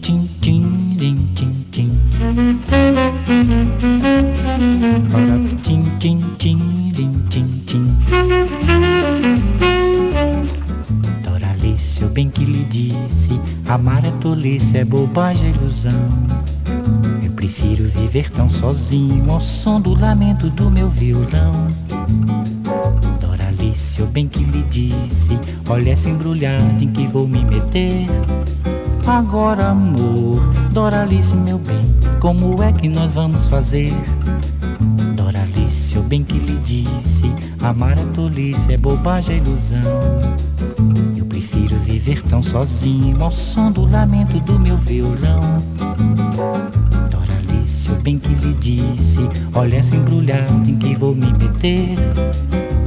tim, tim, dim, tim, tim. Para tim, tim, tim, dim, tim, tim. Doralice, eu bem que lhe disse, amar é tolice, é bobagem, é ilusão. Eu prefiro viver tão sozinho ao som do lamento do meu violão. Doralice, eu bem que lhe disse, olha essa embrulhada em que vou me meter. Agora, amor, Doralice, meu bem, como é que nós vamos fazer? Doralice, eu bem que lhe disse, amar é tolice, é bobagem, é ilusão. Eu prefiro viver tão sozinho ao som do lamento do meu violão. Doralice, eu bem que lhe disse, olha essa embrulhada em que vou me meter.